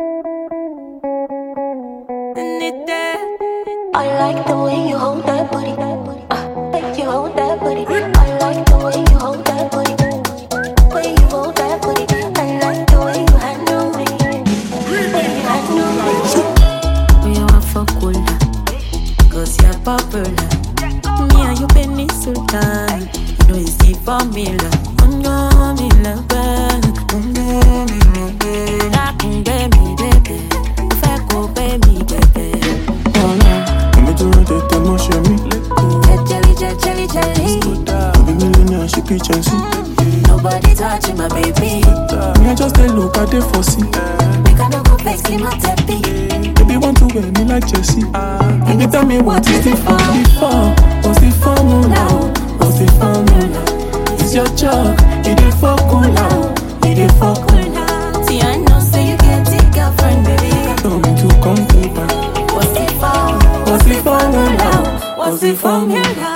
I like the way you hold that booty. Make you hold that booty. I like the way you hold that booty. Way you hold that booty. I like the way you handle me. Way you handle me. We are for cool, cause you're popular. Me and you Benny Sultan. You know it's the formula. Nobody touching my baby. Me I just look at the foresee. Make I no go vex in my teppy. Baby want to wear me like Jessie. Baby tell me what is it for? What's the formula? What's the formula? It's your job. You did for cool out. You did for cool out. See I know say you can't take girlfriend, baby. Tell me to come to back. What's the formula? What's the formula? What's the formula?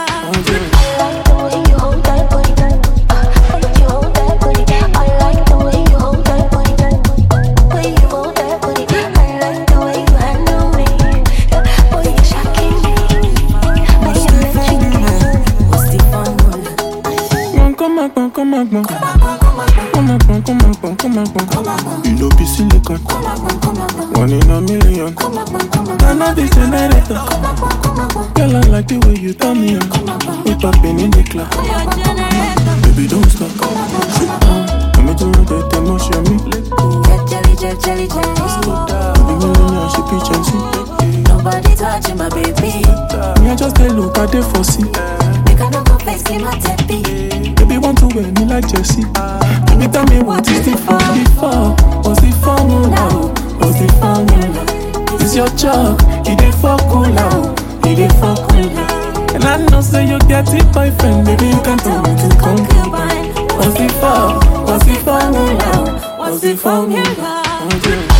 You know be silicon. One in a million. I'm not the generator. Girl, I like the way you turn me on. We popping in the club. Baby, don't stop. Let me do the emotion me. Jelly. Baby, me she peach and see. Nobody touching my baby. Me I just look at the foresee. Make I no go vex in my teppy. Baby want to wear me like Jessie. Baby tell me what is it for? What's the formula? What's the formula? It's your job. You did for cool out. You did for cool out. And I know say you get it boyfriend. Baby you can tell me to come. Concubine. What's the formula? What's the formula?